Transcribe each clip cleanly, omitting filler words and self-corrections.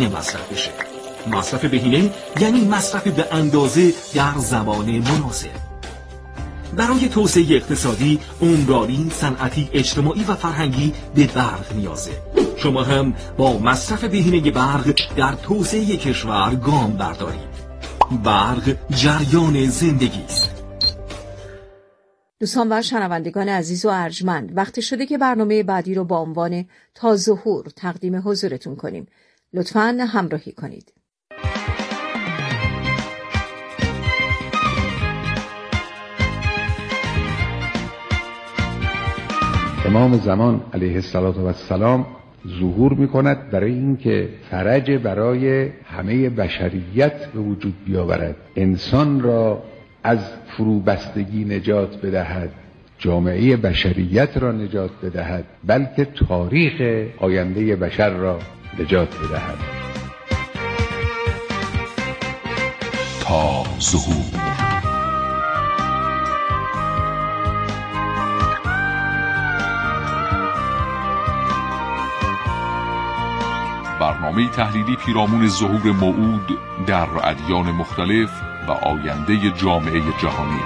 بهینه مصرف بشه. مصرف بهینه یعنی مصرف به اندازه در زمان مناسب. برای توسعه اقتصادی، عمرانی، صنعتی، اجتماعی و فرهنگی به برق نیازه. شما هم با مصرف بهینه برق در توسعه کشور گام بردارید. برق جریان زندگی است. دوستان و شنوندگان عزیز و ارجمند، وقتی شده که برنامه بعدی رو با عنوان تا ظهور تقدیم حضورتون کنیم. لطفاً همراهی کنید. امام زمان علیه السلام ظهور می‌کند برای اینکه فرج برای همه بشریت به وجود بیاورد، انسان را از فروبستگی نجات بدهد، جامعه بشریت را نجات بدهد، بلکه تاریخ آینده بشر را نجات بدهد. تا ظهور. برنامه تحلیلی پیرامون ظهور موعود در ادیان مختلف و آینده جامعه جهانی.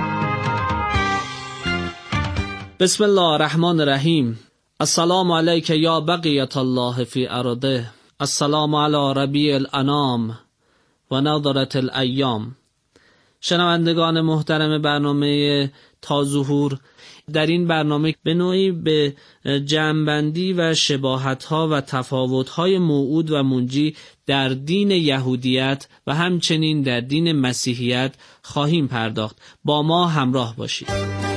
بسم الله الرحمن الرحیم. السلام علیک یا بقیت الله فی ارضه. السلام علی ربیع الانام و نظرت الایام. شنوندگان محترم برنامه تا ظهور، در این برنامه به نوعی به جمع‌بندی و شباهت‌ها و تفاوت‌های موعود و منجی در دین یهودیت و همچنین در دین مسیحیت خواهیم پرداخت. با ما همراه باشید.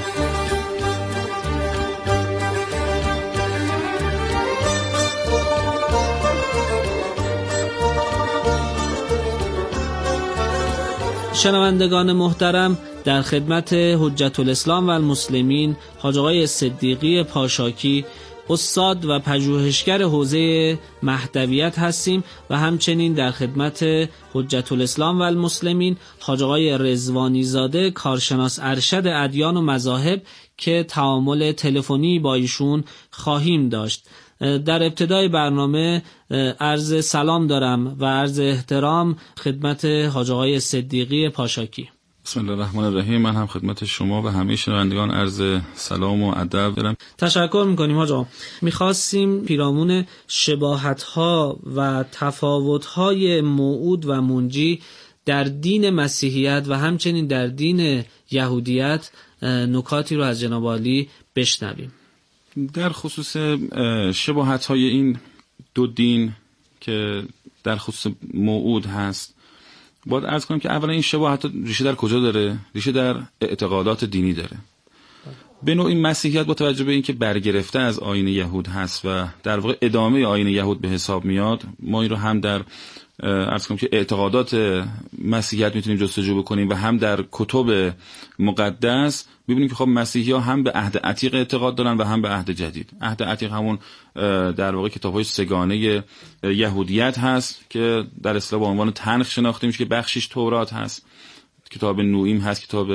شنوندگان محترم، در خدمت حجت الاسلام و المسلمین حاج آقای صدیقی پاشاکی، استاد و پژوهشگر حوزه مهدویت هستیم و همچنین در خدمت حجت الاسلام و المسلمین حاج آقای رضوانی زاده، کارشناس ارشد ادیان و مذاهب، که تعامل تلفنی با ایشون خواهیم داشت. در ابتدای برنامه عرض سلام دارم و عرض احترام خدمت حاج آقای صدیقی پاشاکی. بسم الله الرحمن الرحیم. من هم خدمت شما و همه شنوندگان عرض سلام و ادب دارم. تشکر میکنیم حاج آقا. میخواستیم پیرامون شباهت‌ها و تفاوت‌های موعود و منجی در دین مسیحیت و همچنین در دین یهودیت نکاتی رو از جناب عالی بشنویم. در خصوص شباهت‌های این دو دین که در خصوص موعود هست، باید عرض کنیم که اولا این شباهت ریشه در کجا داره؟ ریشه در اعتقادات دینی داره. به نوعی مسیحیت با توجه به اینکه برگرفته از آیین یهود هست و در واقع ادامه آیین یهود به حساب میاد، ما این رو هم در عرض کنیم که اعتقادات مسیحیت میتونیم جستجو بکنیم و هم در کتب مقدس ببینیم که خب مسیحی‌ها هم به عهد عتیق اعتقاد دارن و هم به عهد جدید. عهد عتیق همون در واقع کتاب‌های سگانه یهودیت هست که در اصطلاح با عنوان تنخ شناخته میشه که بخشش تورات هست، کتاب نوئیم هست، کتاب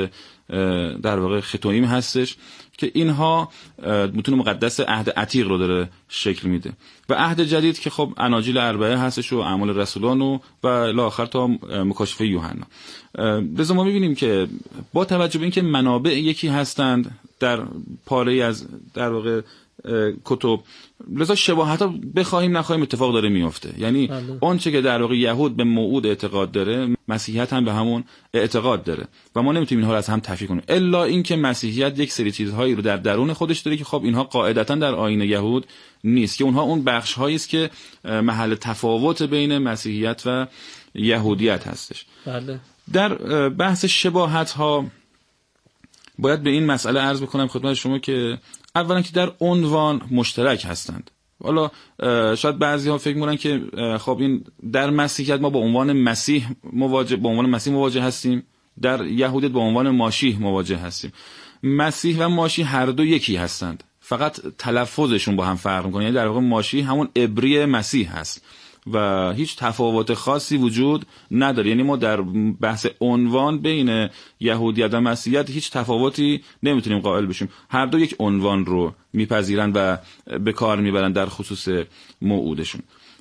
در واقع ختوئیم هستش که اینها متون مقدس عهد عتیق رو داره شکل میده. و عهد جدید که خب اناجیل اربعه هستش و اعمال رسولان و الی آخر تا مکاشفه یوحنا. لذا ما میبینیم که با توجه به اینکه منابع یکی هستند در پاره از در واقع کتب، لذا شباهت‌ها بخواهیم نخواهیم اتفاق داره میفته. یعنی آنچه که در واقع یهود به موعود اعتقاد داره، مسیحیت هم به همون اعتقاد داره و ما نمیتونیم اینها رو از هم تفکیک کنیم، الا اینکه مسیحیت یک سری چیزهایی رو در درون خودش داره که خب اینها قاعدتاً در آیین یهود نیست، که اونها اون بخش‌هایی است که محل تفاوت بین مسیحیت و یهودیت هستش. بله. در بحث شباهت‌ها باید به این مسئله عرض بکنم خدمت شما که اولا که در عنوان مشترک هستند. حالا شاید بعضی‌ها فکر می‌کنن که خب این در مسیحیت ما با عنوان مسیح مواجه هستیم، در یهودیت با عنوان ماشیح مواجه هستیم. مسیح و ماشیح هر دو یکی هستند، فقط تلفظشون با هم فرق می‌کنه. یعنی در واقع ماشیح همون عبری مسیح هست و هیچ تفاوت خاصی وجود نداره. یعنی ما در بحث عنوان بین یهودیت و مسیحیت هیچ تفاوتی نمیتونیم قائل بشیم. هر دو یک عنوان رو میپذیرن و به کار میبرن در خصوص موعودشون.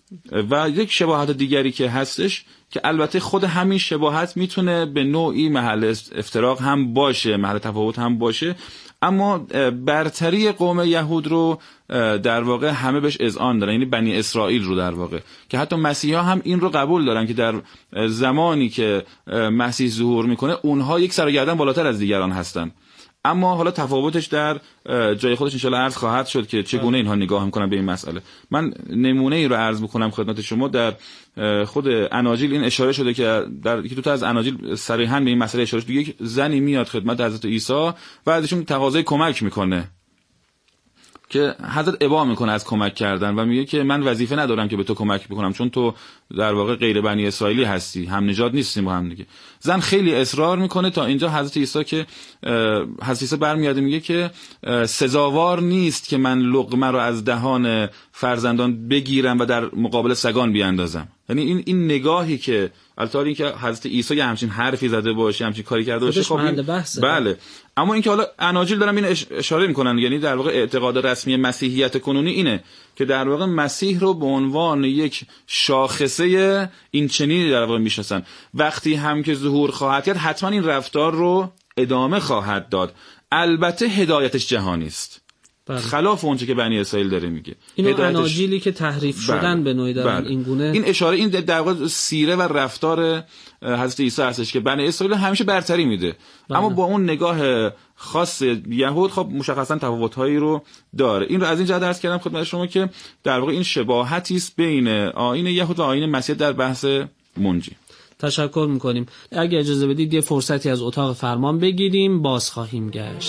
و یک شباهت دیگری که هستش که البته خود همین شباهت میتونه به نوعی محل افتراق هم باشه، محل تفاوت هم باشه، اما برتری قوم یهود رو در واقع همه بهش اذعان دارن، یعنی بنی اسرائیل رو در واقع، که حتی مسیحا هم این رو قبول دارن که در زمانی که مسیح ظهور میکنه اونها یک سر و گردن بالاتر از دیگران هستن. اما حالا تفاوتش در جای خودش انشالله عرض خواهد شد که چگونه اینها نگاه میکنن به این مسئله. من نمونه ای رو عرض میکنم خدمت شما. در خود اناجیل این اشاره شده که در یکی دو تا از اناجیل صریحاً به این مسئله اشاره شده. یک زنی میاد خدمت حضرت عیسی و ازشون تقاضای کمک میکنه که حضرت ابا میکنه از کمک کردن و میگه که من وظیفه ندارم که به تو کمک بکنم چون تو در واقع غیر بنی اسرائیلی هستی، هم نژاد نیستیم با هم دیگه. زن خیلی اصرار میکنه تا اینجا حضرت عیسی که حضرت عیسی برمیاد میگه که سزاوار نیست که من لقمه رو از دهان فرزندان بگیرم و در مقابل سگان بیاندازم. یعنی این نگاهی که البته اینکه حضرت عیسی یه همچین حرفی زده باشه، همچین کاری کرده باشه، خب بله، اما اینکه حالا اناجیل دارن این اشاره میکنن، یعنی در واقع اعتقاد رسمی مسیحیت کنونی اینه که در واقع مسیح رو به عنوان یک شاخصه این چنینی در واقع میشناسن. وقتی هم که ظهور خواهد کرد حتما این رفتار رو ادامه خواهد داد. البته هدایتش جهانی است، خلاف اونچه که بنی اسرائیل داره میگه. این اناجیلی که تحریف شدن به نوعی دارن این گونه. این اشاره، این در واقع سیره و رفتار حضرت عیسی هستش که بنی اسرائیل همیشه برتری میده. اما با اون نگاه خاص یهود خب مشخصا تفاوت‌هایی رو داره. این رو از این جهت عرض کردم خدمت شما که در واقع این شباهتی است بین آیین یهود و آیین مسیح در بحث منجی. تشکر میکنیم. اگه اجازه بدید یه فرصتی از اتاق فرمان بگیریم، باز خواهیم گشت.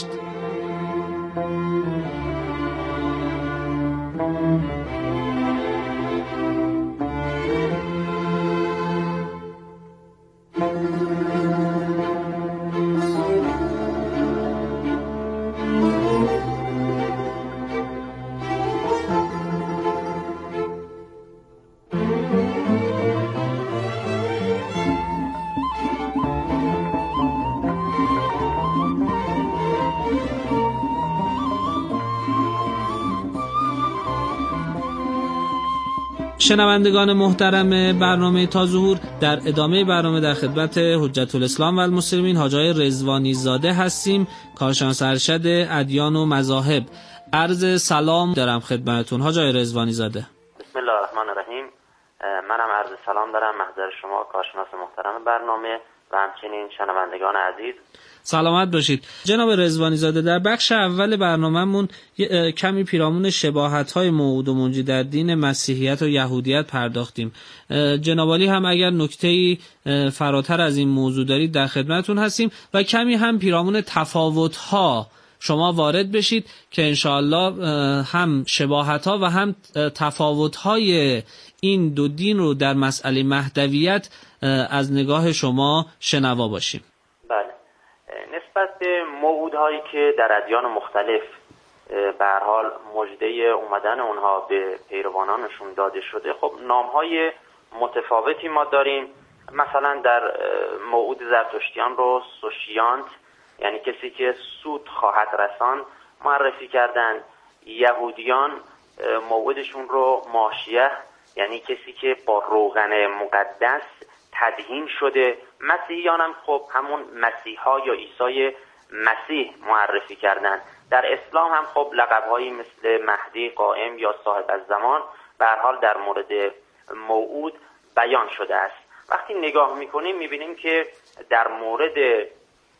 شنوندگان محترم برنامه تا ظهور، در ادامه برنامه در خدمت حجت الاسلام و المسلمین حاج آقای رضوانی زاده هستیم، کارشناس ارشد ادیان و مذاهب. عرض سلام دارم خدمتتون حاج آقای رضوانی زاده. بسم الله الرحمن الرحیم. منم عرض سلام دارم محضر شما کارشناس محترم برنامه و همچنین شنوندگان عزیز. سلامت باشید. جناب رضوانی زاده، در بخش اول برنامه‌مون کمی پیرامون شباهت‌های موعود و منجی در دین مسیحیت و یهودیت پرداختیم. جناب عالی هم اگر نکته‌ای فراتر از این موضوع دارید در خدمتتون هستیم و کمی هم پیرامون تفاوت‌ها شما وارد بشید که انشاءالله هم شباهت‌ها و هم تفاوت‌های این دو دین رو در مسئله مهدویت از نگاه شما شنوا باشیم. بله، نسبت به موعودهایی که در ادیان مختلف به هر حال مژده اومدن اونها به پیروانانشون داده شده، خب نامهای متفاوتی ما داریم. مثلا در موعود زرتشتیان رو سوشیانت، یعنی کسی که سود خواهد رسان، معرفی کردن. یهودیان موعودشون رو ماشیه، یعنی کسی که با روغن مقدس تدهین شده. مسیحیان هم خب همون مسیحا یا عیسی مسیح معرفی کردن. در اسلام هم خب لقب‌هایی مثل مهدی، قائم یا صاحب الزمان به هر حال در مورد موعود بیان شده است. وقتی نگاه می‌کنیم می‌بینیم که در مورد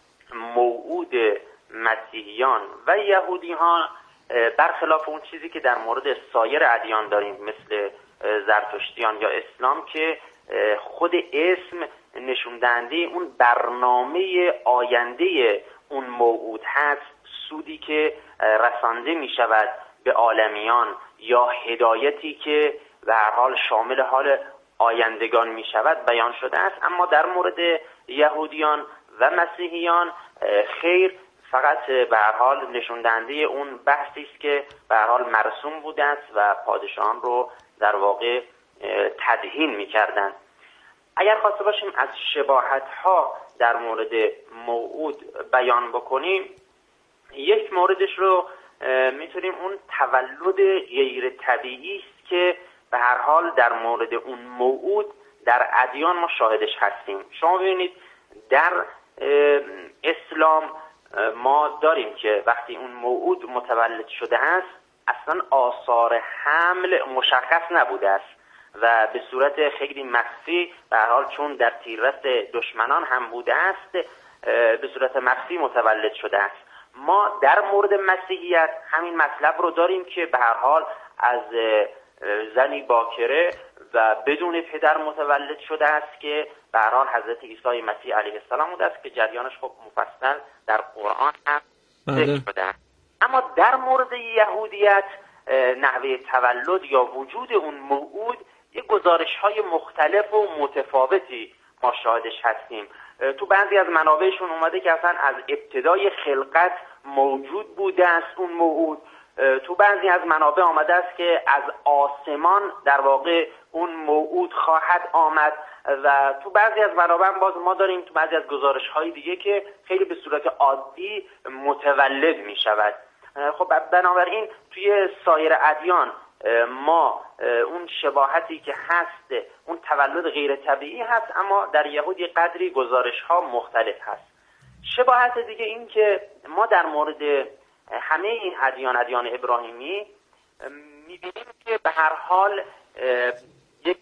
موعود مسیحیان و یهودی‌ها برخلاف اون چیزی که در مورد سایر ادیان داریم مثل زرتشتیان یا اسلام که خود اسم نشون دهنده اون برنامه آینده اون موعود هست، سودی که رسانده می شود به عالمیان یا هدایتی که به هر حال شامل حال آیندگان می شود بیان شده است. اما در مورد یهودیان و مسیحیان خیر، فقط به هر حال نشون دهنده اون بحثی است که به هر حال مرسوم بوده است و پادشاهان رو در واقع تدهین می‌کردند. اگر خواسته باشیم از شباهت‌ها در مورد موعود بیان بکنیم، یک موردش رو میتونیم اون تولد غیر طبیعی است که به هر حال در مورد اون موعود در ادیان ما شاهدش هستیم. شما ببینید در اسلام ما داریم که وقتی اون موعود متولد شده است اصلا آثار حمل مشخص نبوده است و به صورت خیلی مخفی، به هر حال چون در تیررس دشمنان هم بوده است، به صورت مخفی متولد شده است. ما در مورد مسیحیت همین مطلب رو داریم که به هر حال از زنی باکره و بدون پدر متولد شده است که به هر حال حضرت عیسی مسیح علیه السلام بوده است که جریانش خب مفصل در قرآن هم ذکر شده است. اما در مورد یهودیت نحوه تولد یا وجود اون موعود یک گزارش‌های مختلف و متفاوتی ما شاهدش هستیم. تو بعضی از منابعشون اومده که اصلا از ابتدای خلقت موجود بوده است اون موعود. تو بعضی از منابع آمده است که از آسمان در واقع اون موعود خواهد آمد و تو بعضی از منابع باز ما داریم تو بعضی از گزارش‌های دیگه که خیلی به صورت عادی متولد می شود. خب بنابراین توی سایر ادیان ما اون شباهتی که هست، اون تولد غیر طبیعی هست، اما در یهود یک قدری گزارش‌ها مختلف هست. شباهت دیگه این که ما در مورد همه این ادیان ابراهیمی می‌بینیم که به هر حال یک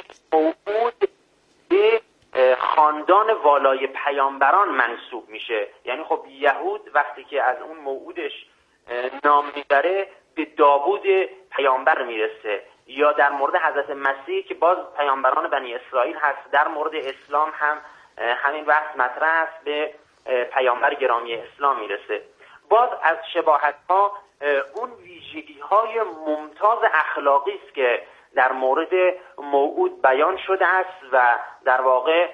موعود به خاندان والای پیامبران منسوب میشه. یعنی خب یهود وقتی که از اون موعودش نام میبره به داوود پیامبر میرسه، یا در مورد حضرت مسیح که باز پیامبران بنی اسرائیل هست. در مورد اسلام هم همین بحث مطرح است، به پیامبر گرامی اسلام میرسه. باز از شباهت ها اون ویژگی های ممتاز اخلاقی است که در مورد موعود بیان شده است و در واقع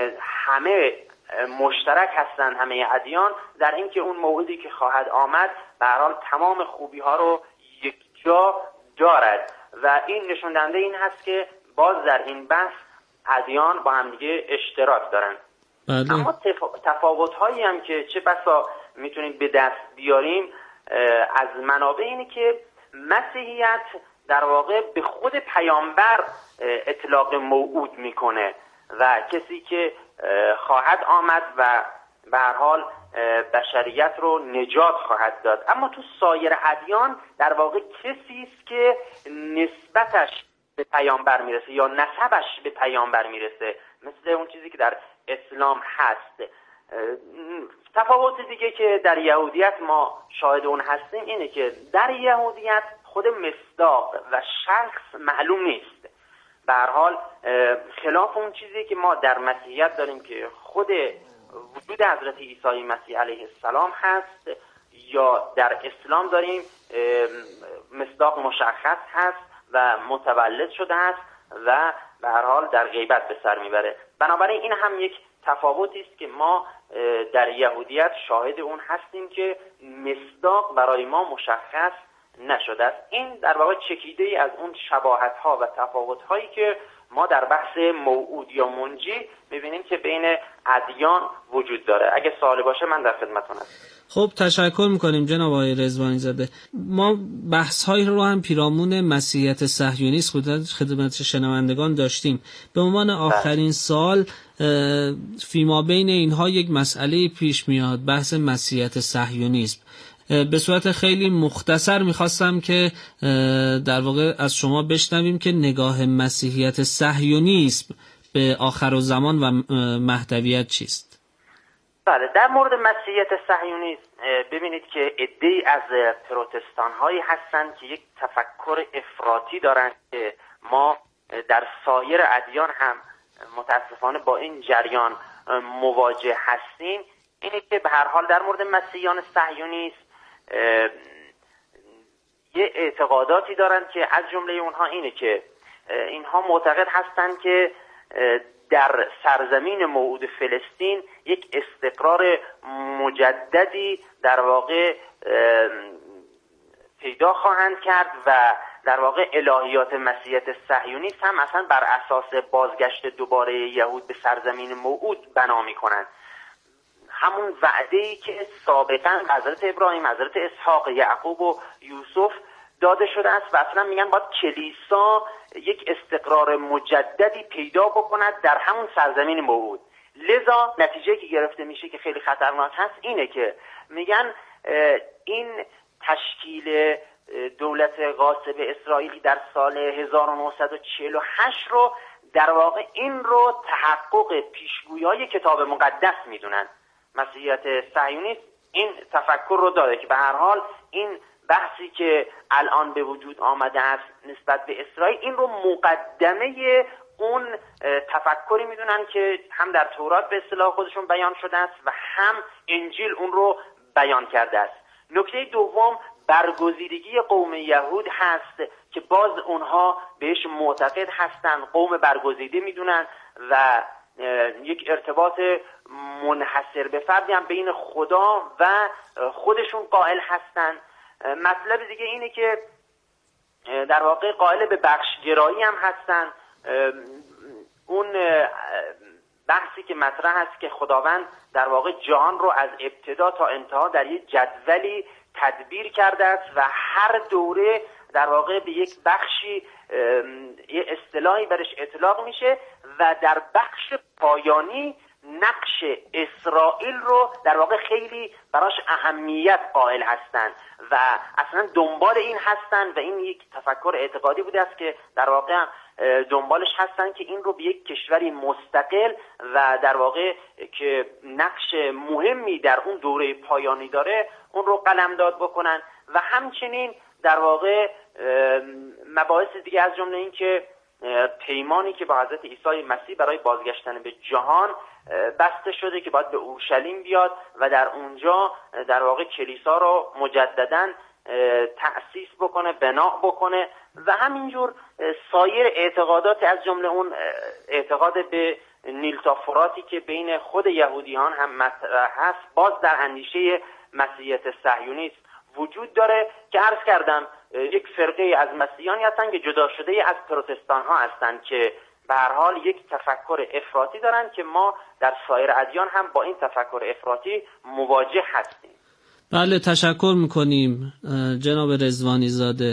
همه مشترک هستند، همه ادیان، در اینکه اون موعودی که خواهد آمد به هر حال تمام خوبی ها رو یک جا دارد و این نشون دهنده این هست که باز در این بحث ادیان با هم دیگه اشتراک دارن. بله. اما تفاوت هایی هم که چه بسا میتونیم به دست بیاریم از منابع اینه که مسیحیت در واقع به خود پیامبر اطلاق موعود میکنه و کسی که خواهد آمد و به هر حال بشریت رو نجات خواهد داد. اما تو سایر ادیان در واقع کسی است که نسبتش به پیامبر میرسه یا نسبش به پیامبر میرسه، مثل اون چیزی که در اسلام هست. تفاوت دیگه که در یهودیت ما شاهد اون هستیم اینه که در یهودیت خود مصداق و شخص معلوم نیست. به هر حال خلاف اون چیزی که ما در مسیحیت داریم که خود وجود حضرت عیسی مسیح علیه السلام هست، یا در اسلام داریم مصداق مشخص هست و متولد شده است و به هر حال در غیبت به سر میبره. بنابراین این هم یک تفاوتی است که ما در یهودیت شاهد اون هستیم که مصداق برای ما مشخص نشده است. این در واقع چکیده ای از اون شباهت ها و تفاوت هایی که ما در بحث موعود یا منجی میبینیم که بین ادیان وجود داره. اگه سوالی باشه من در خدمتتون هستم. خب تشکر میکنیم جناب آقای رضوانی زاده. ما بحث هایی رو هم پیرامون مسیحیت صهیونیست خدمت شنوندگان داشتیم. به عنوان آخرین سوال فیما بین اینها یک مسئله پیش میاد، بحث مسیحیت صهیونیسم. به صورت خیلی مختصر میخواستم که در واقع از شما بشنویم که نگاه مسیحیت صهیونیسم به آخرالزمان و مهدویت چیست؟ بله، در مورد مسیحیت صهیونیسم ببینید که عده‌ای از پروتستان هایی هستند که یک تفکر افراطی دارند که ما در سایر ادیان هم متاسفانه با این جریان مواجه هستیم. اینه که به هر حال در مورد مسیحیان صهیونیست یه اعتقاداتی دارند که از جمله اونها اینه که اینها معتقد هستند که در سرزمین موعود فلسطین یک استقرار مجددی در واقع پیدا خواهند کرد و در واقع الهیات مسیحیت صهیونیست هم اصلا بر اساس بازگشت دوباره یهود به سرزمین موعود بنا می‌کنند. همون وعده‌ای که سابقا حضرت ابراهیم، حضرت اسحاق، یعقوب و یوسف داده شده است و اصلا میگن باید کلیسا یک استقرار مجددی پیدا بکند در همون سرزمین موعود. لذا نتیجه که گرفته میشه که خیلی خطرناک هست اینه که میگن این تشکیل دولت غاصب اسرائیلی در سال 1948 رو در واقع این رو تحقق پیشگویی‌های کتاب مقدس میدونن. مسیحیت صهیونیست این تفکر رو داره که به هر حال این بحثی که الان به وجود آمده است نسبت به اسرائیل، این رو مقدمه اون تفکری میدونن که هم در تورات به اصطلاح خودشون بیان شده است و هم انجیل اون رو بیان کرده است. نکته دوم برگزیدگی قوم یهود هست که باز اونها بهش معتقد هستن، قوم برگزیده میدونن و یک ارتباط منحصر به فردی هم بین خدا و خودشون قائل هستن. مطلب دیگه اینه که در واقع قائل به بخشگرایی هم هستن. اون بحثی که مطرح است که خداوند در واقع جهان رو از ابتدا تا انتها در یک جدولی تدبیر کرده است و هر دوره در واقع به یک بخشی یه اصطلاحی برش اطلاق میشه و در بخش پایانی نقش اسرائیل رو در واقع خیلی براش اهمیت قائل هستند و اصلا دنبال این هستند و این یک تفکر اعتقادی بوده است که در واقع دنبالش هستند که این رو به یک کشوری مستقل و در واقع که نقش مهمی در اون دوره پایانی داره اون رو قلمداد بکنن و همچنین در واقع مباحث دیگه از جمله این که پیمانی که با حضرت عیسی مسیح برای بازگشتن به جهان بسته شده که باید به اورشلیم بیاد و در اونجا در واقع کلیسا رو مجدداً تأسیس بکنه، بنا بکنه و همینجور سایر اعتقادات از جمله اون اعتقاد به نیل تا فراتی که بین خود یهودیان هم مطرح هست باز در اندیشه مسیحیت صهیونیست وجود داره که عرض کردم یک فرقه از مسیحیانی هستن که جدا شده از پروتستان ها هستن که به هر حال یک تفکر افراطی دارن که ما در سایر ادیان هم با این تفکر افراطی مواجه هستیم. بله، تشکر میکنیم جناب رضوانی زاده.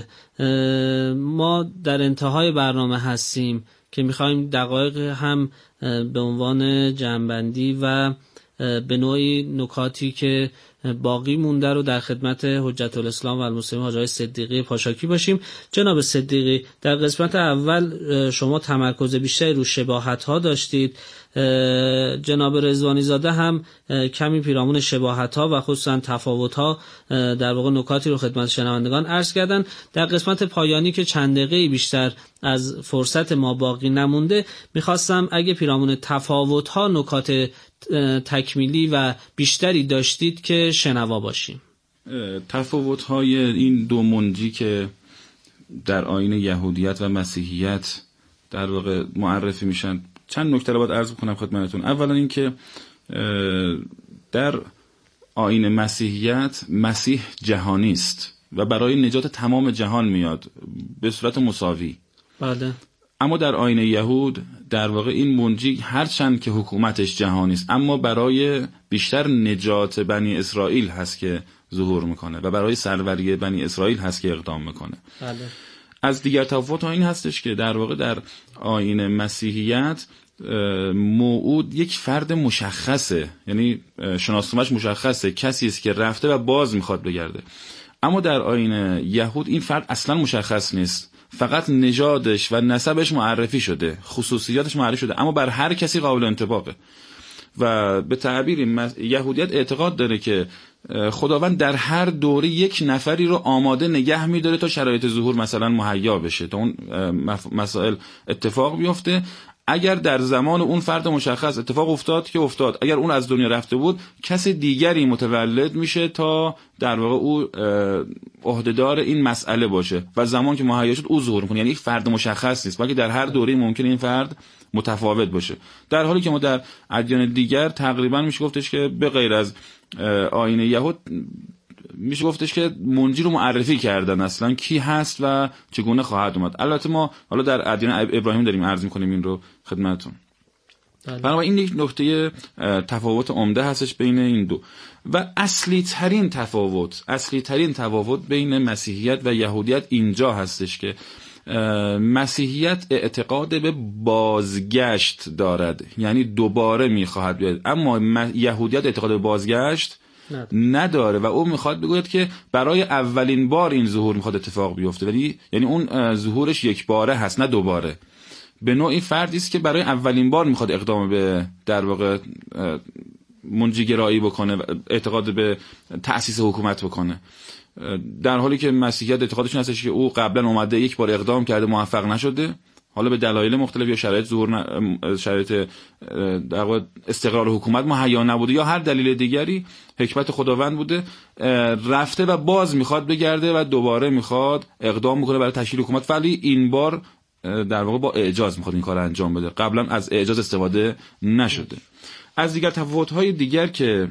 ما در انتهای برنامه هستیم که میخوایم دقایق هم به عنوان جمع‌بندی و به نوعی نکاتی که باقی مونده رو در خدمت حجت الاسلام و المسلمین حاج آقای صدیقی پاشاکی باشیم. جناب صدیقی، در قسمت اول شما تمرکز بیشتری رو شباهت ها داشتید، جناب رضوانی زاده هم کمی پیرامون شباهت ها و خصوصا تفاوت ها در واقع نکاتی رو خدمت شنوندگان عرض کردن. در قسمت پایانی که چند دقیقه بیشتر از فرصت ما باقی نمونده، میخواستم اگه پیرامون تفاوت ها نکات تکمیلی و بیشتری داشتید که شنوا باشیم. تفاوت های این دو منجی که در آیین یهودیت و مسیحیت در واقع معرفی میشن، چند نکته رو باید عرض بکنم خدمتتون. اولا این که در آیین مسیحیت مسیح جهانی است و برای نجات تمام جهان میاد به صورت مساوی. بله. اما در آیین یهود در واقع این منجی هرچند که حکومتش جهانی است اما برای بیشتر نجات بنی اسرائیل هست که ظهور میکنه و برای سروری بنی اسرائیل هست که اقدام میکنه. بله. از دیگر تفاوت این هستش که در واقع در آیین مسیحیت موعود یک فرد مشخصه، یعنی شناسنامه‌اش مشخصه، کسی است که رفته و باز میخواد بگرده. اما در آیین یهود این فرد اصلا مشخص نیست، فقط نژادش و نسبش معرفی شده، خصوصیاتش معرفی شده، اما بر هر کسی قابل انطباقه. و به تعبیر یهودیت اعتقاد داره که خداوند در هر دوره یک نفری رو آماده نگه می‌داره تا شرایط ظهور مثلا مهیا بشه، تا اون مسائل اتفاق بیفته. اگر در زمان اون فرد مشخص اتفاق افتاد که افتاد، اگر اون از دنیا رفته بود کسی دیگری متولد میشه تا در واقع او عهدهدار این مسئله باشه و زمان که مهیا شد او ظهور میکنه. یعنی یک فرد مشخص نیست، بلکه در هر دوره ممکنه این فرد متفاوت باشه، در حالی که ما در ادیان دیگر تقریبا میشه گفتش که به غیر از آیین یهود میشه گفتش که منجی رو معرفی کردن اصلا کی هست و چگونه خواهد اومد. البته ما حالا در ادیان ابراهیم داریم عرض میکنیم این رو خدمتتون. بنابراین این یک نکته تفاوت عمده هستش بین این دو. و اصلی ترین تفاوت بین مسیحیت و یهودیت اینجا هستش که مسیحیت اعتقاد به بازگشت دارد، یعنی دوباره میخواهد بیاد، اما یهودیت اعتقاد به بازگشت نداره و او میخواد بگوید که برای اولین بار این ظهور میخواد اتفاق بیفته، یعنی اون ظهورش یک باره هست نه دوباره. به نوعی فردی است که برای اولین بار میخواد اقدام به در واقع منجیگرایی بکنه و اعتقاد به تأسیس حکومت بکنه، در حالی که مسیحیت اعتقادشون هستش که او قبلا اومده یک بار اقدام کرده موفق نشده، حالا به دلایل مختلف یا شرایط در واقع استقرار حکومت مهیا نبوده یا هر دلیل دیگری حکمت خداوند بوده، رفته و باز میخواد بگرده و دوباره میخواد اقدام بکنه برای تشکیل حکومت، ولی این بار در واقع با اعجاز میخواد این کار انجام بده، قبلا از اعجاز استفاده نشده. از دیگر تفاوت‌های دیگر که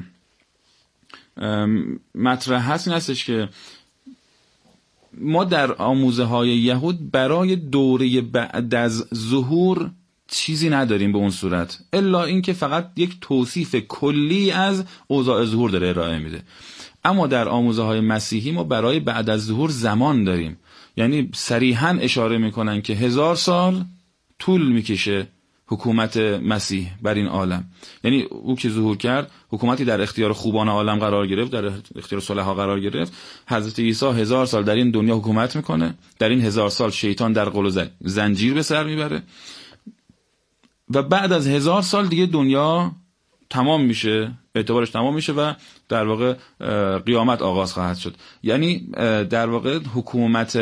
مطرح هست این هستش که ما در آموزه های یهود برای دوره بعد از ظهور چیزی نداریم به اون صورت، الا اینکه فقط یک توصیف کلی از اوضاع ظهور داره ارائه میده. اما در آموزه های مسیحی ما برای بعد از ظهور زمان داریم، یعنی صریحاً اشاره میکنن که 1000 سال طول میکشه حکومت مسیح بر این عالم، یعنی او که ظهور کرد حکومتی در اختیار خوبان عالم قرار گرفت، در اختیار صلحا قرار گرفت. حضرت عیسی 1000 سال در این دنیا حکومت میکنه، در این 1000 سال شیطان در قل و زنجیر به سر میبره و بعد از 1000 سال دیگه دنیا تمام میشه، اعتبارش تمام میشه و در واقع قیامت آغاز خواهد شد. یعنی در واقع حکومت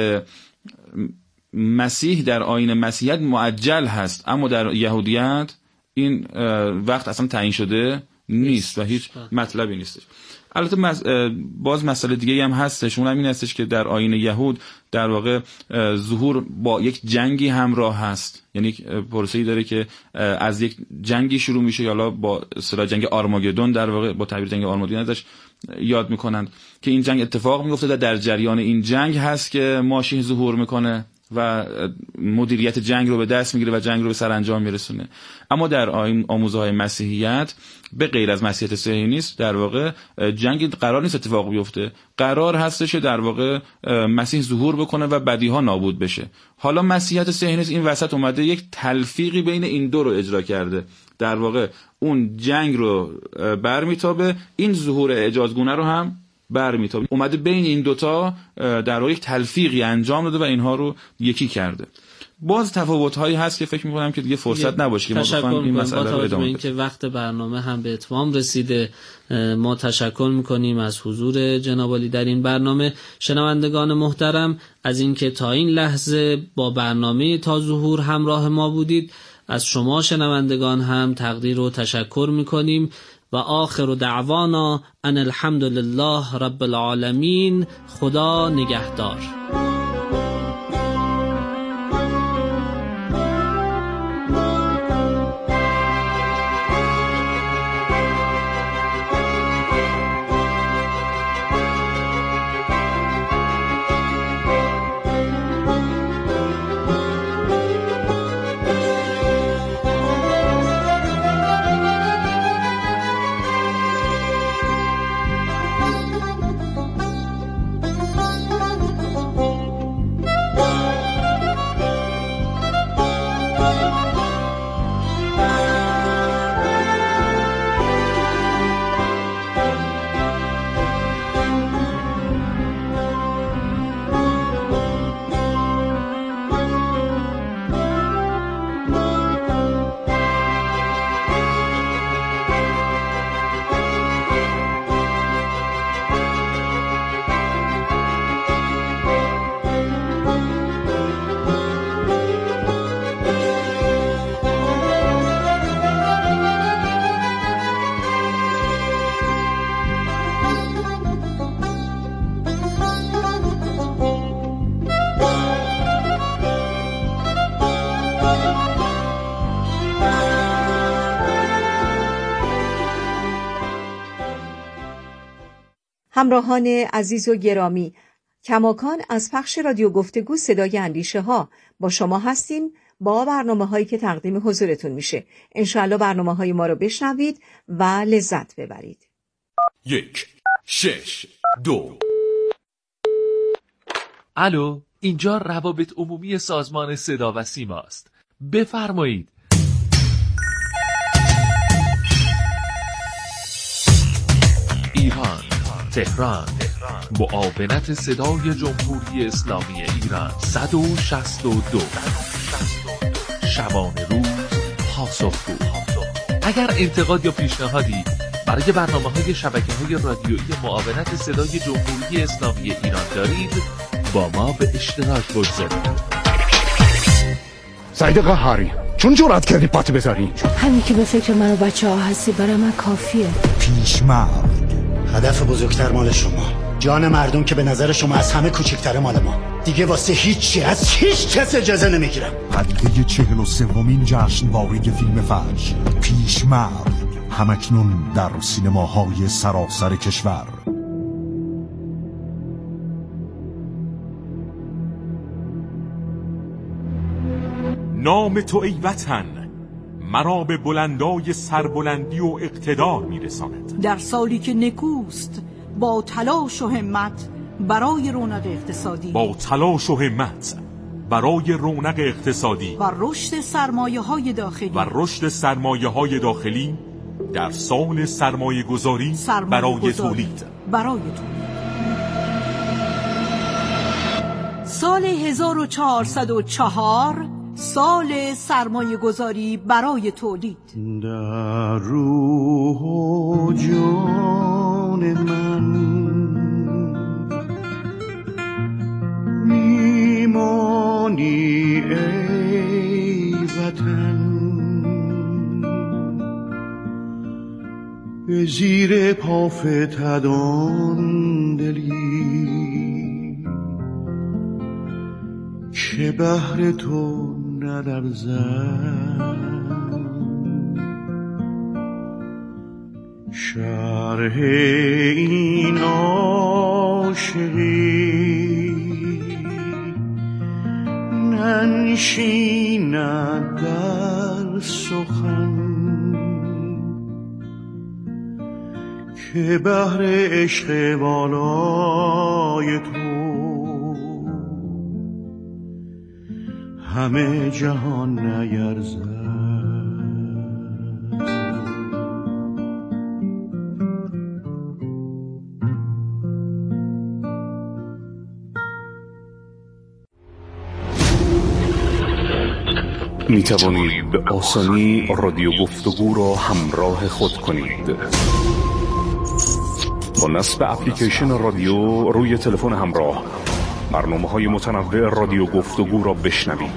مسیح در آیین مسیحیت معجل هست، اما در یهودیت این وقت اصلا تعیین شده نیست و هیچ مطلبی نیستش. البته باز مسئله دیگه هم هستش، اون هم این هستش که در آیین یهود در واقع ظهور با یک جنگی همراه هست، یعنی پروسه‌ای داره که از یک جنگی شروع میشه، یا با اصطلاح جنگ آرماگدون در واقع با تعبیر جنگ آرماگدون ازش یاد میکنند که این جنگ اتفاق میفته، در جریان این جنگ هست که ماشین ظهور میکنه و مدیریت جنگ رو به دست میگیره و جنگ رو به سرانجام میرسونه. اما در آموزه های مسیحیت به غیر از مسیحیت صهیونیست در واقع جنگ قرار نیست اتفاق بیفته، قرار هستش در واقع مسیح ظهور بکنه و بدیها نابود بشه. حالا مسیحیت صهیونیست این وسط اومده یک تلفیقی بین این دو رو اجرا کرده، در واقع اون جنگ رو برمیتابه، این ظهور اعجازگونه رو هم برمیتابه، اومده بین این دوتا در واقع یک تلفیقی انجام داده و اینها رو یکی کرده. باز تفاوت‌هایی هست که فکر می‌کنم که دیگه فرصت نباشه که ما بخوایم این مسئله رو ادامه بدیم. که وقت برنامه هم به اتمام رسیده، ما تشکر می‌کنیم از حضور جناب عالی در این برنامه. شنوندگان محترم، از اینکه تا این لحظه با برنامه تا ظهور همراه ما بودید، از شما شنوندگان هم تقدیر و تشکر می‌کنیم و آخر دعوانا ان الحمد لله رب العالمین. خدا نگهدار. همراهان عزیز و گرامی، کماکان از پخش رادیو گفتگو صدای اندیشه ها با شما هستیم با برنامه‌هایی که تقدیم حضورتون میشه. انشاءالله برنامه‌های ما رو بشنوید و لذت ببرید. 1 6 2. الو، اینجا روابط عمومی سازمان صدا و سیما است. بفرمایید. ایران، تهران، معاونت صدای جمهوری اسلامی ایران 162. شبانه روز پاسخگو. اگر انتقاد یا پیشنهادی برای برنامه‌های شبکه‌های رادیویی معاونت صدای جمهوری اسلامی ایران دارید، با ما به اشتراک بگذارید. سعید قهاری، چون جرأت کردی پات بذاری؟ همین که به فکر من و بچه‌ها هستی برای من کافیه. پیشمرد، هدف بزرگتر مال شما، جان مردم که به نظر شما از همه کوچکتره مال ما. دیگه واسه هیچی از هیچ کس اجازه نمیگیرم. پدیده 43مین جشنواره فیلم فجر، پیشمرد، همکنون در سینماهای سراسر کشور. نام تو ای وطن مرا به بلندای سربلندی و اقتدار میرساند. در سالی که نکوست با تلاش و همت برای رونق اقتصادی، با تلاش و همت برای رونق اقتصادی و رشد سرمایه‌های داخلی در سال سرمایه گذاری برای تولید. سال 1404 سال سرمایه گذاری برای تولید. در روح و جان من میمانی ای وطن، به زیر پافتدان دلی که بهر تو ندرزد. شرح این عاشقی ننشیند در سخن، که بهر عشق والای تو همه جهان نیرزد. می توانید به آسانی رادیو گفتگو را همراه خود کنید. با نصب اپلیکیشن رادیو روی تلفن همراه برنامه‌های متنوع رادیو گفتگو را بشنوید.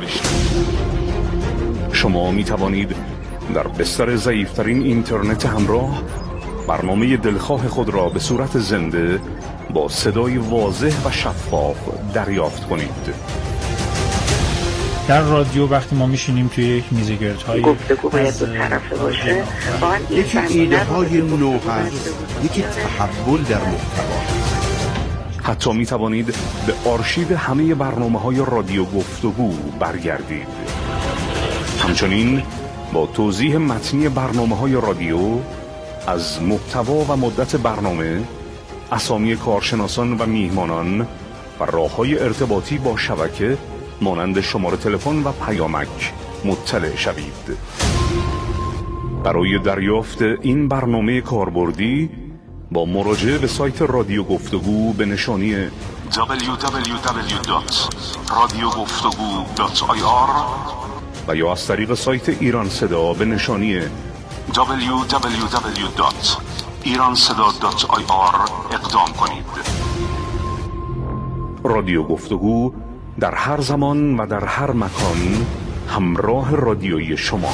شما می توانید در بستر ضعیف‌ترین اینترنت همراه برنامه دلخواه خود را به صورت زنده با صدای واضح و شفاف دریافت کنید. در رادیو وقتی ما میشینیم توی یک میزگردهای گفتگو باید دو طرفه باشه، یکی ایده های نو هست، یکی تحول در محتوا. حتی می توانید به آرشیو همه برنامه‌های رادیو گفتگو برگردید. همچنین با توضیح متنی برنامه‌های رادیو از محتوا و مدت برنامه، اسامی کارشناسان و میهمانان و راه‌های ارتباطی با شبکه مانند شماره تلفن و پیامک مطلع شوید. برای دریافت این برنامه کاربردی با مراجعه به سایت رادیو گفتگو به نشانی www.radiogoftagoo.ir و یا از طریق سایت ایران صدا به نشانی www.iranseda.ir اقدام کنید. رادیو گفتگو در هر زمان و در هر مکان همراه رادیویی شما.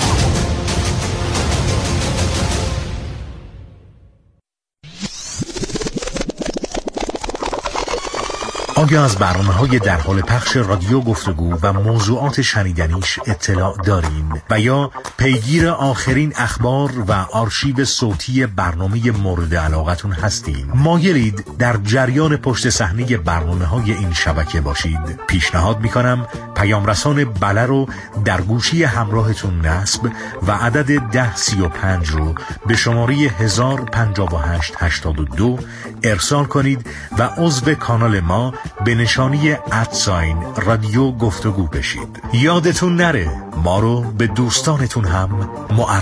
آیا از برنامه‌های در حال پخش رادیو گفتگو و موضوعات شنیدنیش اطلاع دارین و یا پیگیر آخرین اخبار و آرشیو صوتی برنامه مورد علاقتون هستین؟ مایلید در جریان پشت صحنه برنامه‌های این شبکه باشید؟ پیشنهاد می‌کنم پیام رسان بله رو در گوشی همراهتون نصب و عدد 1035 رو به شماره 105882 ارسال کنید و عضو کانال ما به نشانی @رادیو گفتگو بشید. یادتون نره ما رو به دوستانتون هم معرفی